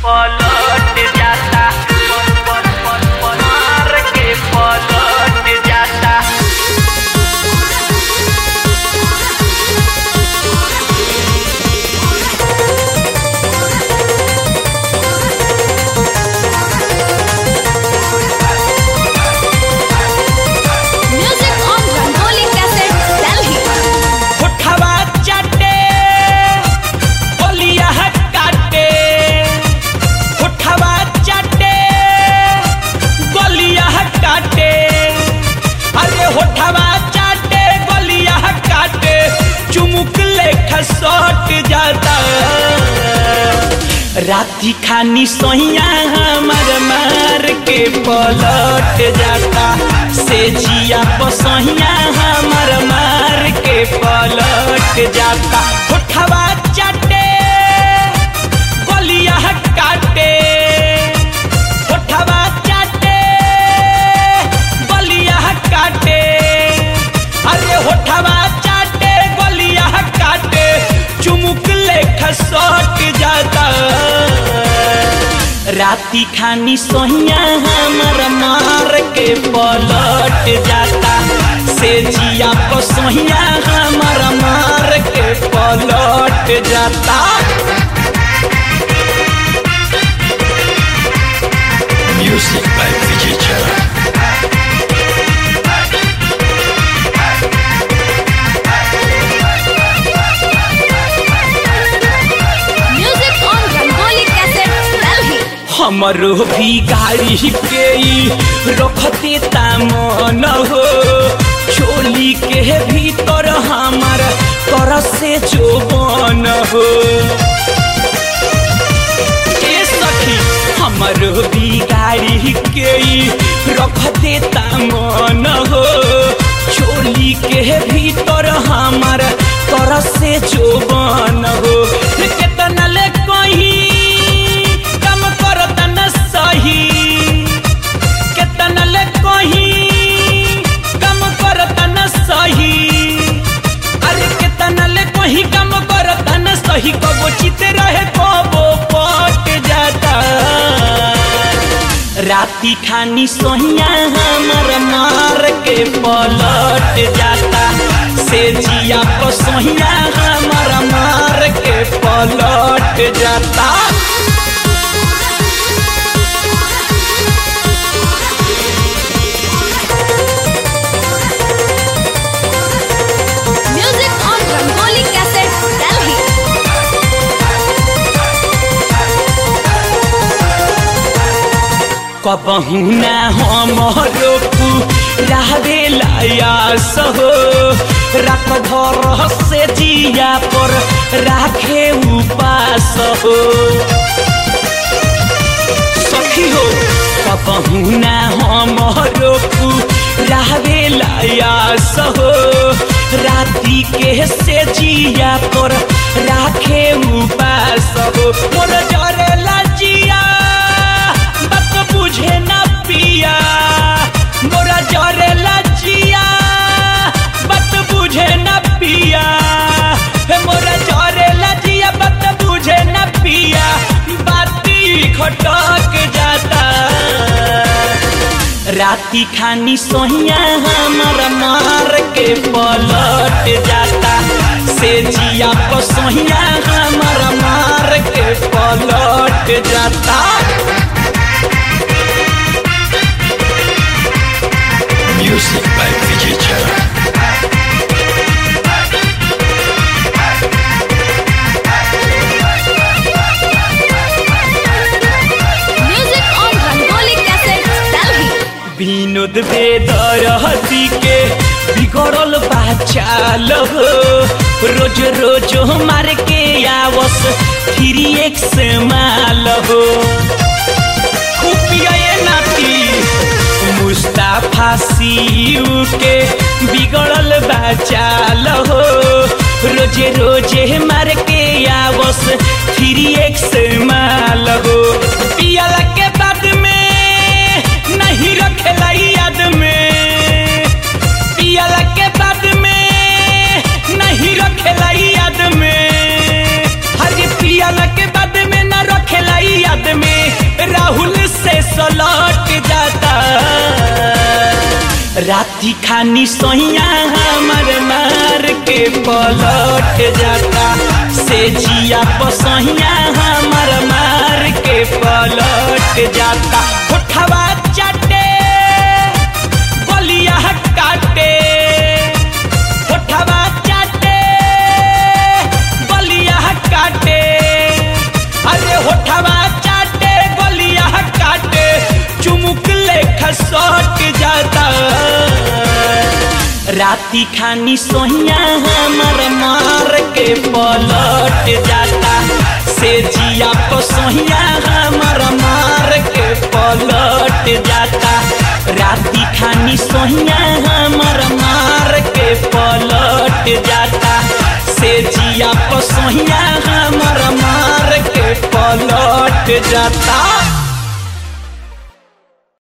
पलट जाता मार के पलट जाता। Music on Rangoli Cassettes, Delhi. होठवा चाटे गोलियां काटे, होठवा चाटे गोलियां काटे, अरे होठवा चाटे गोलियां काटे, चुमुक लेखा सट जाता। राती खानी सोहिया हमर मार के पलट जाता, से जिया पसोहिया हमर मार के पलट जाता। होठवा चाटे गोलियां काटे, होठवा चाटे गोलियां काटे, अरे होठवा चाटे गोलियां काटे, चुमुक लेखा सट जाता। राती खानी सोहिया हमर मार के पलट जाता, से जिया को सोहिया हमर मार के पलट जाता। Music by Vijay Chara. Music on Rangoli Cassettes, Delhi. हमरो भी गाड़ी के रखते तामन हो, चोली के भीतर हमार तरह से जोबन हो। ए सखी हमरो भी गाड़ी के रखते तामन हो, चोली के भीतर हमार तरह से जोबन हो। केतना ले कहीं काम करता न सही, केतना ले कहीं काम करता न सही, अरे केतना ले कहीं काम करता न सही, कबो चिते रहे कबो पट जाता। राती खानी सोहिया हमर मार के पलट जाता, से जिया को सोहिया हमर मार के पलट जाता। Music on Rangoli Cassettes, Delhi. कबहू ना हमरो रहबे लायास हो, रात भर से जिया पर राखे उपास हो। सखी हो कबहू ना हमरो रहबे लायास हो, राती के से जिया पर राखे उपास हो। मोर जरेला जिया बात बुझे ना पिया, मोरा जरेला जिया बात बुझे ना पिया, हे मोरा जरेला जिया बात बुझे ना पिया, बाती खटक जाता। राती खानी सोहिया हमर मार के पलट जाता, से जिया को सोहिया हमर मार के पलट जाता। Music by Vijay Chara. Music on Rangoli Cassettes, Delhi. Vinod बेदरहती के बिगड़ल बाचाल हो, रोज रोज मार के आवस 3x माल हो। खुपिया नाती मुस्ताफा सीयू के बिगड़ल बाचाल हो, रोजे रोजे मार के आवस 3x माल हो। पियाला के बाद में नहीं रखेला याद में, पियाला के बाद में नहीं रखेला याद में, हर पियाला के बाद में न रखेला याद खानी सोहिया हमर मार के पलट जाता से जिया पसहिया हमर मार के पलट जाता होठवा चाटे गलिया काटे होठवा चाटे गलिया काटे अरे होठवा चाटे गलिया काटे चुमुक लेखा सट जाता राती खानी सोहिया हमर मार के पलट जाता से जिया को सोहिया हमर मार के पलट जाता राती खानी सोहिया हमर मार के पलट जाता से जिया को सोहिया हमर मार के पलट जाता।